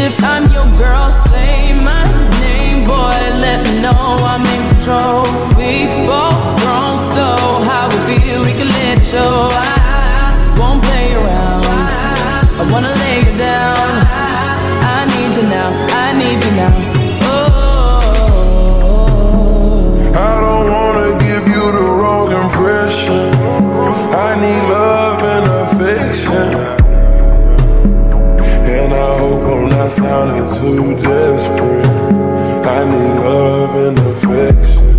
If I'm your girl, say my name, boy, let me know I'm in control. We both grown, so how we feel, we can let it show. I won't play around, I wanna lay you down. I need you now, I need you now. I don't wanna give you the wrong impression. I need love and affection, and I hope I'm not sounding too desperate. I need love and affection.